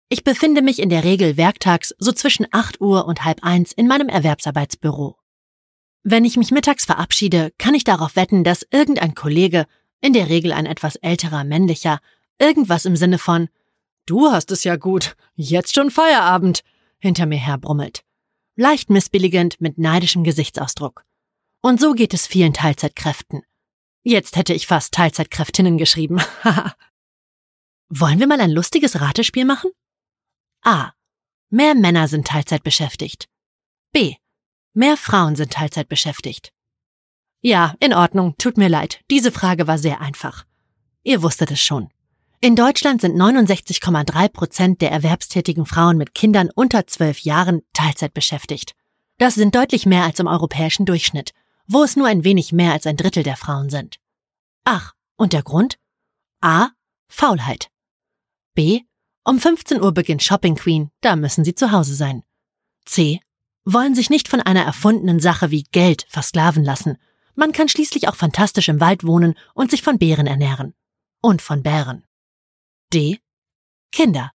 Ich befinde mich in der Regel werktags so zwischen 8 Uhr und 12:30 in meinem Erwerbsarbeitsbüro. Wenn ich mich mittags verabschiede, kann ich darauf wetten, dass irgendein Kollege, in der Regel ein etwas älterer männlicher, irgendwas im Sinne von »Du hast es ja gut, jetzt schon Feierabend«, hinter mir herbrummelt. Leicht missbilligend mit neidischem Gesichtsausdruck. Und so geht es vielen Teilzeitkräften. Jetzt hätte ich fast Teilzeitkräftinnen geschrieben. Wollen wir mal ein lustiges Ratespiel machen? A. Mehr Männer sind Teilzeit beschäftigt. B. Mehr Frauen sind Teilzeit beschäftigt. Ja, in Ordnung, tut mir leid, diese Frage war sehr einfach. Ihr wusstet es schon. In Deutschland sind 69,3% der erwerbstätigen Frauen mit Kindern unter 12 Jahren Teilzeit beschäftigt. Das sind deutlich mehr als im europäischen Durchschnitt, wo es nur ein wenig mehr als ein Drittel der Frauen sind. Ach, und der Grund? A. Faulheit. B. Um 15 Uhr beginnt Shopping Queen, da müssen sie zu Hause sein. C. Wollen sich nicht von einer erfundenen Sache wie Geld versklaven lassen. Man kann schließlich auch fantastisch im Wald wohnen und sich von Beeren ernähren. Und von Bären. D. Kinder.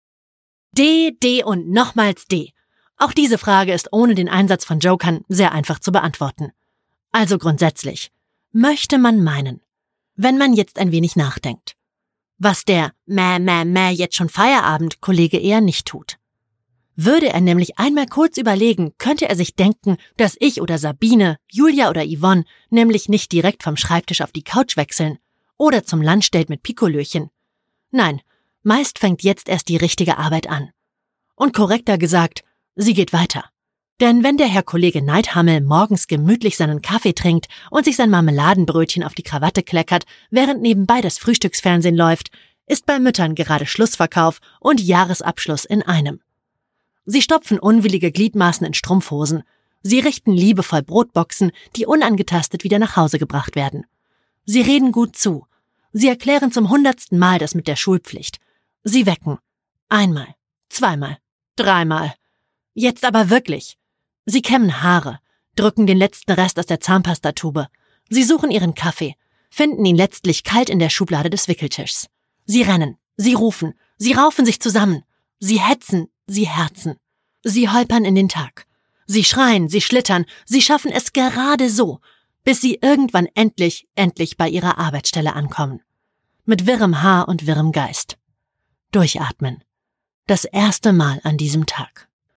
D und nochmals D. Auch diese Frage ist ohne den Einsatz von Jokern sehr einfach zu beantworten. Also grundsätzlich, möchte man meinen, wenn man jetzt ein wenig nachdenkt, was der jetzt schon Feierabend Kollege eher nicht tut. Würde er nämlich einmal kurz überlegen, könnte er sich denken, dass ich oder Sabine, Julia oder Yvonne nämlich nicht direkt vom Schreibtisch auf die Couch wechseln oder zum Lunchdate mit Pikolöchen. Nein, meist fängt jetzt erst die richtige Arbeit an. Und korrekter gesagt, sie geht weiter. Denn wenn der Herr Kollege Neidhammel morgens gemütlich seinen Kaffee trinkt und sich sein Marmeladenbrötchen auf die Krawatte kleckert, während nebenbei das Frühstücksfernsehen läuft, ist bei Müttern gerade Schlussverkauf und Jahresabschluss in einem. Sie stopfen unwillige Gliedmaßen in Strumpfhosen. Sie richten liebevoll Brotboxen, die unangetastet wieder nach Hause gebracht werden. Sie reden gut zu. Sie erklären zum 100. Mal das mit der Schulpflicht. Sie wecken. 1-mal, 2-mal, 3-mal. Jetzt aber wirklich. Sie kämmen Haare, drücken den letzten Rest aus der Zahnpastatube. Sie suchen ihren Kaffee, finden ihn letztlich kalt in der Schublade des Wickeltischs. Sie rennen, sie rufen, sie raufen sich zusammen. Sie hetzen, sie herzen. Sie holpern in den Tag. Sie schreien, sie schlittern, sie schaffen es gerade so, bis sie irgendwann endlich bei ihrer Arbeitsstelle ankommen. Mit wirrem Haar und wirrem Geist. Durchatmen. Das erste Mal an diesem Tag.